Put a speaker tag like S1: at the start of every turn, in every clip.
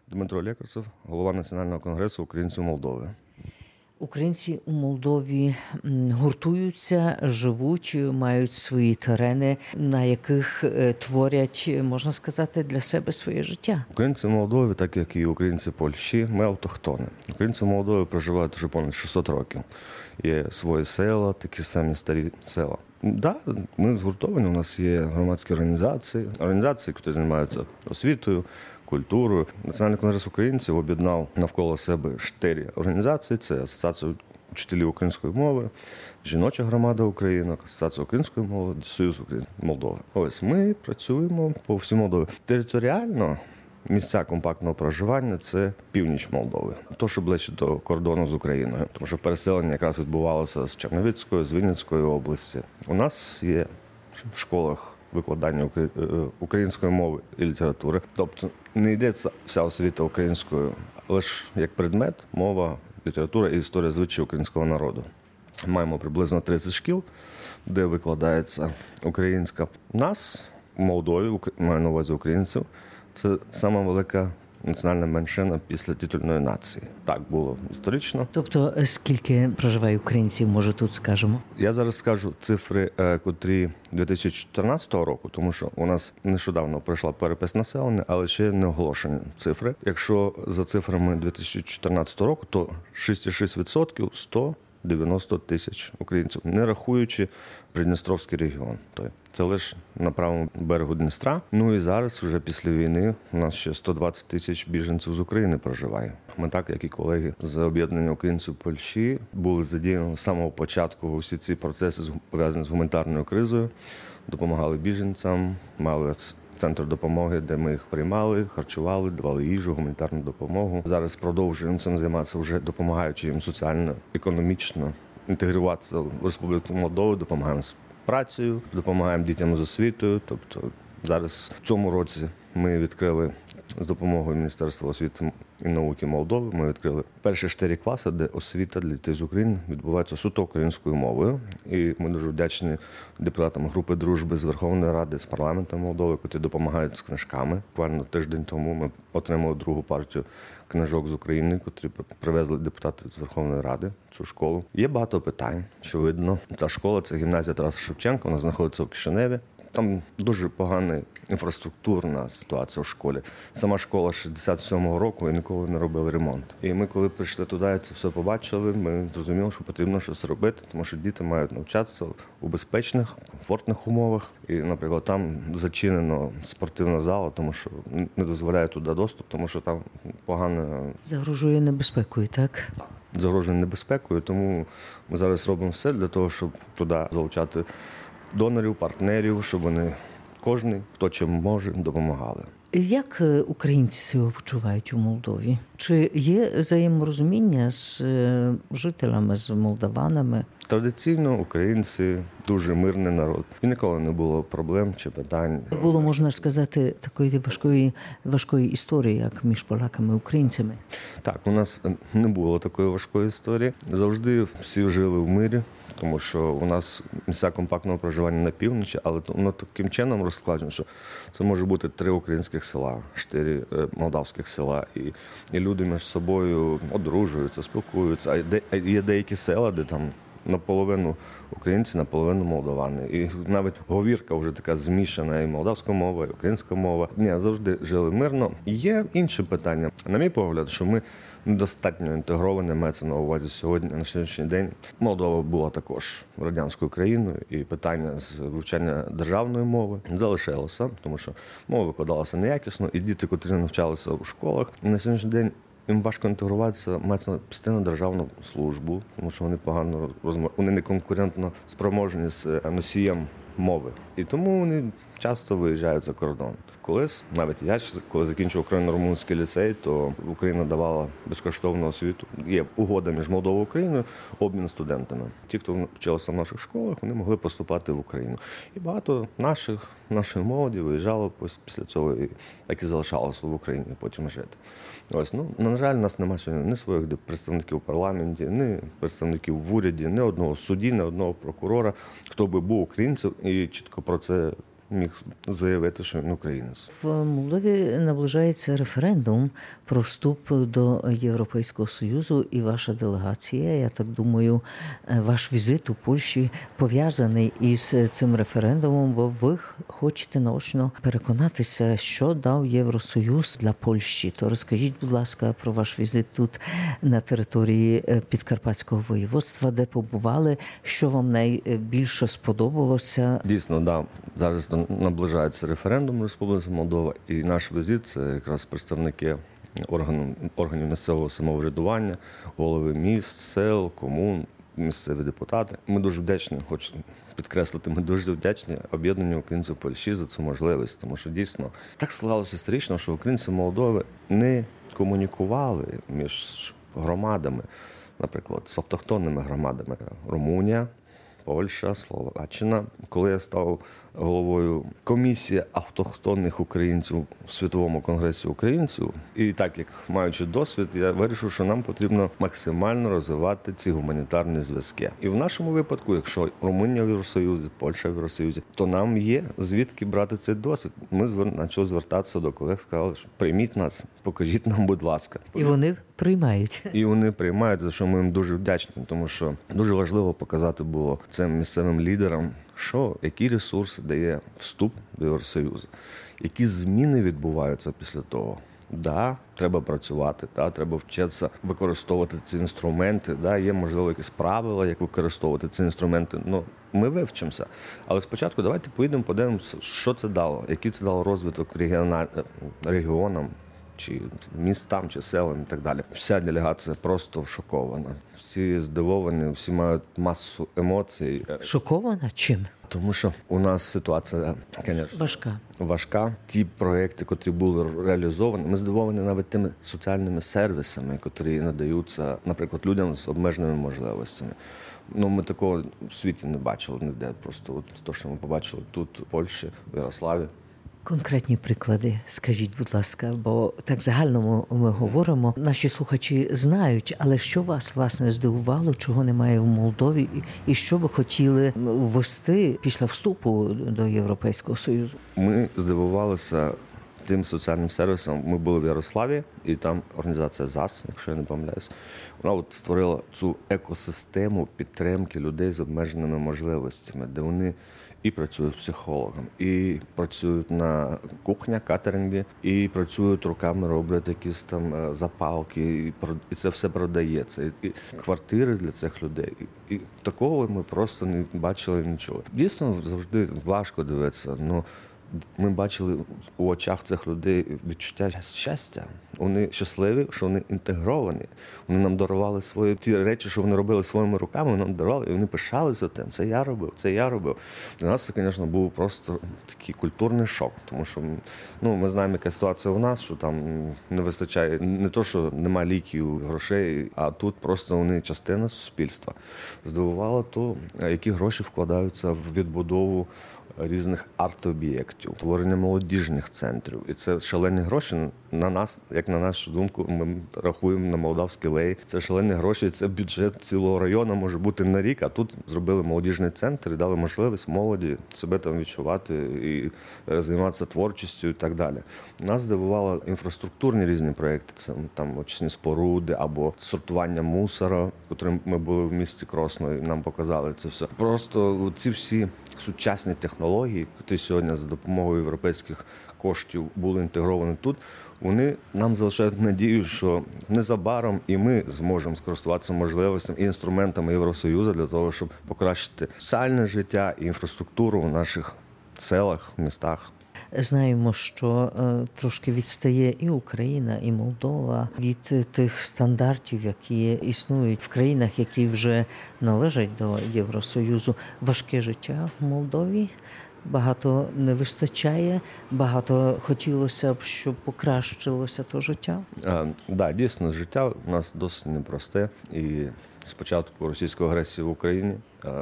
S1: Дмитро Лекарцев, голова Національного конгресу українців Молдови.
S2: Українці у Молдові гуртуються, живуть, мають свої терени, на яких творять, можна сказати, для себе своє життя.
S1: Українці в Молдові, так як і українці Польщі, ми автохтони. Українці в Молдові проживають вже понад 600 років. Є свої села, такі самі старі села. Да, ми згуртовані, у нас є громадські організації, які займаються освітою, культурою. Національний конгрес українців об'єднав навколо себе 4 організації. Це Асоціація вчителів української мови, Жіноча громада України, Асоціація української мови, Союз українців Молдови. Ось ми працюємо по всій Молдові. Територіально місця компактного проживання – це північ Молдови. То, що ближче до кордону з Україною. Тому що переселення якраз відбувалося з Чернівецької, з Вінницької області. У нас є в школах викладання української мови і літератури. Тобто не йдеться вся освіта українською, лише як предмет мова, література і історія звичаїв українського народу. Маємо приблизно 30 шкіл, де викладається українська. У нас в Молдові, маю на увазі українців, це сама велика національна меншина після титульної нації. Так було історично.
S2: Тобто, скільки проживає українців, може тут скажемо?
S1: Я зараз скажу цифри, котрі 2014 року, тому що у нас нещодавно пройшла перепис населення, але ще не оголошені цифри. Якщо за цифрами 2014 року, то 6,6% – 190 тисяч українців, не рахуючи Придністровський регіон. Це лише на правому берегу Дністра. Ну і зараз, вже після війни, у нас ще 120 тисяч біженців з України проживає. Ми так, як і колеги з об'єднання українців Польщі, були задіяні з самого початку у всі ці процеси, пов'язані з гуманітарною кризою, допомагали біженцям, мали центр допомоги, де ми їх приймали, харчували, давали їжу, гуманітарну допомогу. Зараз продовжуємо цим займатися, вже допомагаючи їм соціально, економічно інтегруватися в Республіку Молдову, допомагаємо з працею, допомагаємо дітям з освітою. Тобто зараз в цьому році ми відкрили з допомогою Міністерства освіти і науки Молдови, ми відкрили перші 4 класи, де освіта для дітей з України відбувається суто українською мовою. І ми дуже вдячні депутатам групи дружби з Верховної Ради, з парламенту Молдови, які допомагають з книжками. Буквально тиждень тому ми отримали другу партію книжок з України, котрі привезли депутати з Верховної Ради в цю школу. Є багато питань, очевидно. Ця школа – це гімназія Тараса Шевченка, вона знаходиться в Кишиневі. Там дуже погана інфраструктурна ситуація в школі. Сама школа 67-го року і ніколи не робили ремонт. І ми, коли прийшли туди, це все побачили, ми зрозуміли, що потрібно щось робити, тому що діти мають навчатися у безпечних, комфортних умовах. І, наприклад, там зачинено спортивна зала, тому що не дозволяє туди доступ, тому що там погано...
S2: Загрожує небезпекою, так?
S1: Загрожує небезпекою, тому ми зараз робимо все для того, щоб туди залучати донорів, партнерів, щоб вони, кожен, хто чим може, допомагали.
S2: Як українці себе почувають у Молдові? Чи є взаєморозуміння з жителями, з молдаванами?
S1: Традиційно українці дуже мирний народ. І ніколи не було проблем чи питань.
S2: Було, можна сказати, такої важкої історії, як між поляками і українцями?
S1: Так, у нас не було такої важкої історії. Завжди всі жили в мирі, тому що у нас місця компактного проживання на півночі, але воно таким чином розкладено, що це може бути 3 українських села, 4 молдавських села. І люди між собою одружуються, спілкуються. А є деякі села, де там наполовину українці, наполовину молдавани. І навіть говірка вже така змішана, і молдавська мова, і українська мова. Ні, завжди жили мирно. Є інші питання. На мій погляд, що ми недостатньо інтегровані, мається на увазі сьогодні, на сьогоднішній день. Молдова була також радянською країною, і питання з вивчання державної мови залишилося, тому що мова викладалася неякісно, і діти, котрі навчалися у школах, на сьогоднішній день їм важко інтегруватися, мається на постійну державну службу, тому що вони погано вони не конкурентно спроможні з носієм мови. І тому вони часто виїжджають за кордон. Колись, навіть я, коли закінчив україно-румунський ліцей, то Україна давала безкоштовну освіту. Є угода між Молдовою і Україною, обмін студентами. Ті, хто вчилися в наших школах, вони могли поступати в Україну. І багато нашої молоді виїжджало після цього, як і залишалося в Україні потім жити. Ось, на жаль, у нас немає сьогодні ні своїх представників у парламенті, ні представників в уряді, ні одного судді, ні одного прокурора, хто би був українцем і чітко про це міг заявити, що він українець.
S2: В Молдові наближається референдум про вступ до Європейського Союзу, і ваша делегація, я так думаю, ваш візит у Польщі пов'язаний із цим референдумом, бо ви хочете наочно переконатися, що дав Євросоюз для Польщі. То розкажіть, будь ласка, про ваш візит тут на території Підкарпатського воєводства, де побували, що вам найбільше сподобалося.
S1: Дійсно, да. Зараз наближається референдум Республіки Молдова, і наш візит – це якраз представники органів місцевого самоврядування, голови міст, сел, комун, місцеві депутати. Ми дуже вдячні, хочу підкреслити, ми дуже вдячні об'єднанню українців Польщі за цю можливість, тому що дійсно так склалося історично, що українці Молдови не комунікували між громадами, наприклад, з автохтонними громадами. Румунія, Польща, Словаччина. Коли я став головою комісії автохтонних українців у Світовому конгресі українців, і так як маючи досвід, я вирішив, що нам потрібно максимально розвивати ці гуманітарні зв'язки. І в нашому випадку, якщо Румунія в Євросоюзі, Польща в Євросоюзі, то нам є звідки брати цей досвід. Ми почали звертатися до колег, сказали, що прийміть нас, покажіть нам, будь ласка.
S2: І вони приймають.
S1: І вони приймають, за що ми їм дуже вдячні, тому що дуже важливо показати було цим місцевим лідерам, які ресурси дає вступ до Євросоюзу, які зміни відбуваються після того. Да, треба працювати, да, треба вчитися використовувати ці інструменти, да, є, можливо, якісь правила, як використовувати ці інструменти. Ну, ми вивчимося. Але спочатку давайте поїдемо, подивимося, що це дало, який це дало розвиток регіонам, чи містам, чи селам і так далі. Вся делегація просто шокована. Всі здивовані, всі мають масу емоцій.
S2: Шокована чим?
S1: Тому що у нас ситуація, звісно, важка. Ті проекти, котрі були реалізовані, ми здивовані навіть тими соціальними сервісами, котрі надаються, наприклад, людям з обмеженими можливостями. Ну, ми такого в світі не бачили ніде. Просто от те, що ми побачили тут, в Польщі, в Ярославі.
S2: Конкретні приклади, скажіть, будь ласка, бо так загально ми говоримо, наші слухачі знають, але що вас, власне, здивувало, чого немає в Молдові, і що ви хотіли ввести після вступу до Європейського Союзу?
S1: Ми здивувалися тим соціальним сервісом. Ми були в Ярославі, і там організація ЗАС, якщо я не помиляюсь, вона от створила цю екосистему підтримки людей з обмеженими можливостями, де вони і працюють психологом, і працюють на кухнях, катерингі, і працюють руками, роблять якісь там запалки, і це все продається. І квартири для цих людей. І такого ми просто не бачили нічого. Дійсно, завжди важко дивитися, але ми бачили у очах цих людей відчуття щастя. Вони щасливі, що вони інтегровані. Вони нам дарували ті речі, що вони робили своїми руками, нам дарували, і вони пишалися тим. Це я робив, це я робив. Для нас це, звісно, був просто такий культурний шок, тому що ми знаємо, яка ситуація у нас, що там не вистачає не то, що немає ліків, грошей, а тут просто вони частина суспільства. Здивувало то, які гроші вкладаються в відбудову різних арт-об'єктів, творення молодіжних центрів. І це шалені гроші на нас, як на нашу думку, ми рахуємо на молдавський лей. Це шалені гроші, це бюджет цілого району може бути на рік, а тут зробили молодіжний центр і дали можливість молоді себе там відчувати і займатися творчістю і так далі. Нас здивували інфраструктурні різні проєкти, це там очисні споруди або сортування мусора, котрим ми були в місті Кросно, і нам показали це все. Просто ці всі сучасні технології, які сьогодні за допомогою європейських коштів були інтегровані тут, вони нам залишають надію, що незабаром і ми зможемо скористуватися можливостями і інструментами Євросоюзу для того, щоб покращити соціальне життя і інфраструктуру в наших селах, містах.
S2: Знаємо, що трошки відстає і Україна, і Молдова від тих стандартів, які існують в країнах, які вже належать до Євросоюзу. Важке життя в Молдові, багато не вистачає, багато хотілося б, щоб покращилося то життя.
S1: Так, дійсно, життя у нас досить непросте. І з початку російської агресії в Україні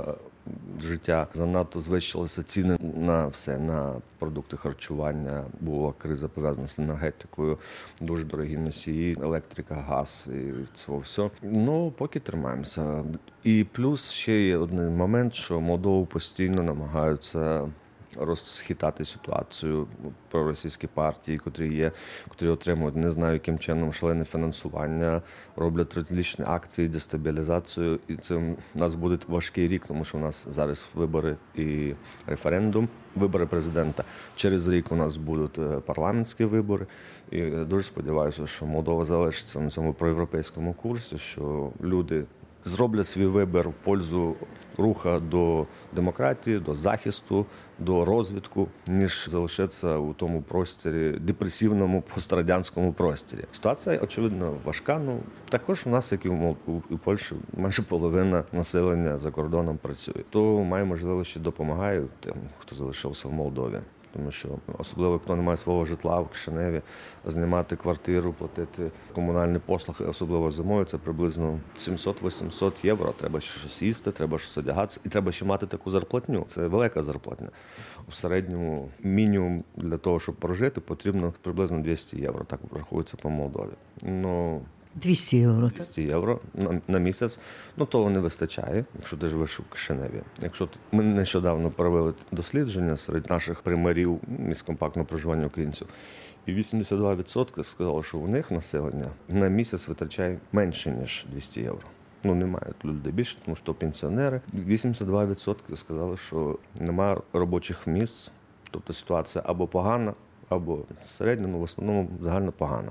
S1: життя занадто звищилися, ціни на все, на продукти харчування, була криза пов'язана з енергетикою, дуже дорогі носії, електрика, газ і це все. Поки тримаємося. І плюс ще є один момент, що Молдову постійно намагаються розхитати ситуацію проросійські партії, котрі отримують не знаю яким чином шалене фінансування, роблять различні акції, дестабілізацію. І це у нас буде важкий рік, тому що у нас зараз вибори і референдум, вибори президента. Через рік у нас будуть парламентські вибори. І дуже сподіваюся, що Молдова залишиться на цьому проєвропейському курсі, що люди зроблять свій вибір в пользу руха до демократії, до захисту, до розвитку, ніж залишитися у тому просторі, депресивному пострадянському просторі. Ситуація, очевидно, важка. Ну, також у нас, як і у Польщі, майже половина населення за кордоном працює. То має можливості допомагає тим, хто залишився в Молдові. Тому що особливо, хто не має свого житла в Кишиневі, знімати квартиру, платити комунальні послуги, особливо зимою, це приблизно 700-800 євро. Треба ще щось їсти, треба щось одягатися і треба ще мати таку зарплатню. Це велика зарплатня. У середньому мінімум для того, щоб прожити, потрібно приблизно 200 євро. Так рахується по Молдові. Ну,
S2: 200 євро.
S1: 200 євро на місяць, ну того не вистачає, якщо ти живеш в Кишиневі. Якщо ми нещодавно провели дослідження серед наших примарів місць компактного проживання українців, і 82% сказали, що у них населення на місяць витрачає менше, ніж 200 євро. Ну, немає людей більше, тому що пенсіонери. 82% сказали, що немає робочих місць, тобто ситуація або погана, або середня, ну в основному загально погана.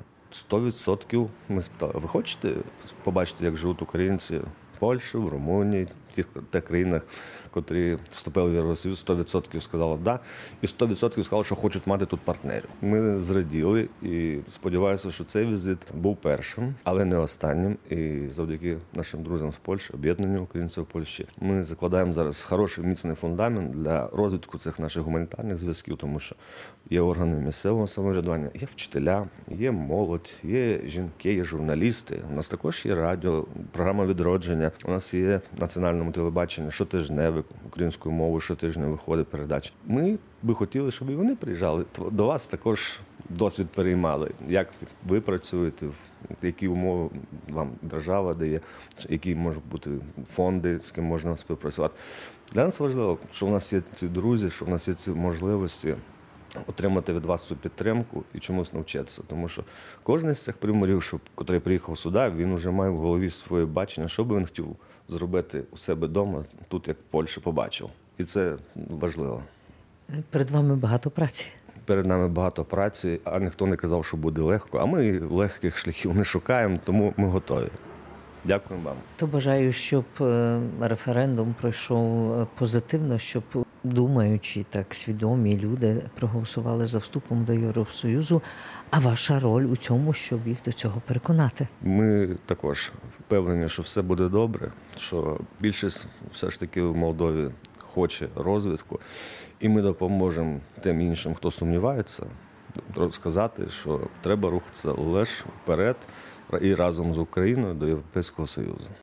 S1: 100% ми спитали, ви хочете побачити, як живуть українці в Польщі, в Румунії, в тих країнах, котрі вступили в Євросоюз, 100% сказали «да», і 100% сказали, що хочуть мати тут партнерів. Ми зраділи і сподіваюся, що цей візит був першим, але не останнім. І завдяки нашим друзям з Польщі, об'єднанню українців в Польщі, ми закладаємо зараз хороший, міцний фундамент для розвитку цих наших гуманітарних зв'язків, тому що є органи місцевого самоврядування, є вчителя, є молодь, є жінки, є журналісти. У нас також є радіо, програма «Відродження», у нас є національному телебаченні щотижневе українською мовою, щотижня виходить передача. Ми би хотіли, щоб і вони приїжджали. До вас також досвід переймали. Як ви працюєте, які умови вам держава дає, які можуть бути фонди, з ким можна співпрацювати. Для нас важливо, що у нас є ці друзі, що у нас є ці можливості отримати від вас цю підтримку і чомусь навчитися. Тому що кожен з цих приморів, який приїхав сюди, він вже має в голові своє бачення, що би він хотів зробити у себе вдома, тут, як в Польщі, побачив. І це важливо.
S2: Перед вами багато праці.
S1: Перед нами багато праці, а ніхто не казав, що буде легко. А ми легких шляхів не шукаємо, тому ми готові. Дякую вам.
S2: То бажаю, щоб референдум пройшов позитивно, щоб думаючі, так свідомі люди проголосували за вступом до Євросоюзу. А ваша роль у цьому, щоб їх до цього переконати?
S1: Ми також впевнені, що все буде добре, що більшість все ж таки в Молдові хоче розвитку, і ми допоможемо тим іншим, хто сумнівається, розказати, що треба рухатися лише вперед і разом з Україною до Європейського Союзу.